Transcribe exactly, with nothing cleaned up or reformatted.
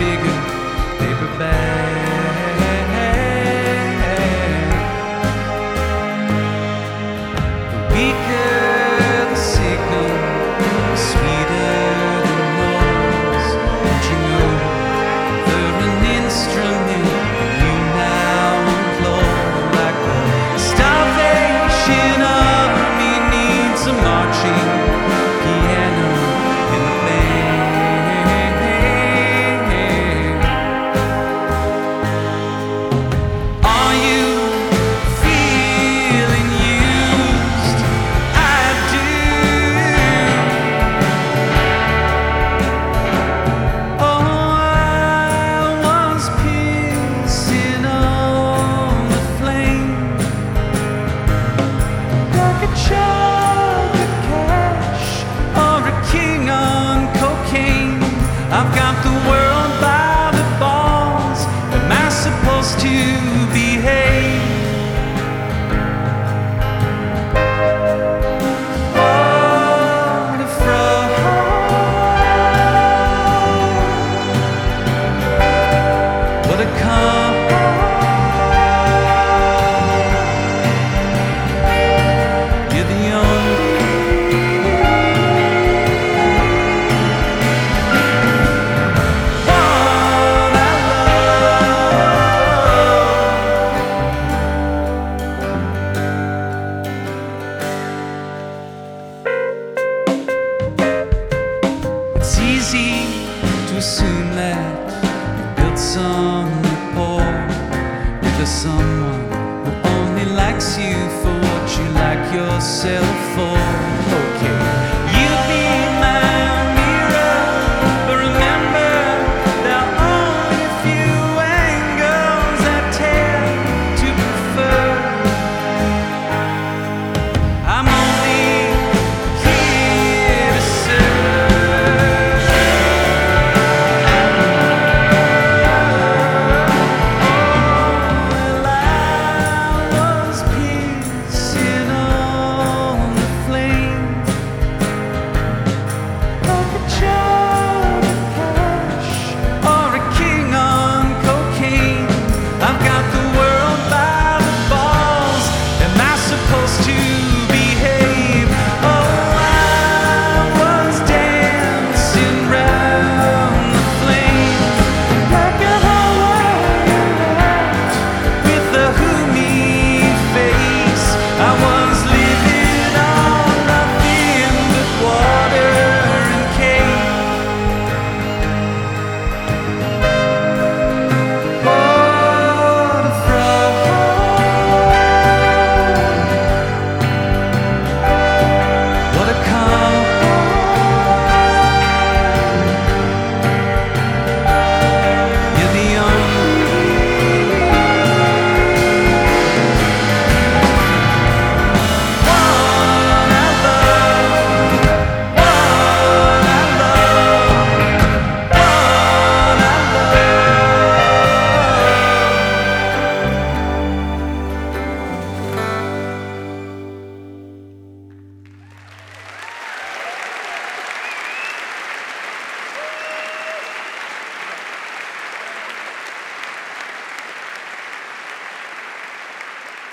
bigger paper bag. The weaker the signal, the sweeter the noise. Don't you know they're an instrument you now employ, like the Starvation Army needs a marching piano in the band. Are you feeling used? I do. Oh, I was pissing on the flame like a child of cash or a king on cocaine. I've got the world by the balls. Am I supposed to behave? What a fraud. What a con. You're the only one I love. It's easy to assume that you built some rapport with someone who only likes you for what you like yourself for. Okay.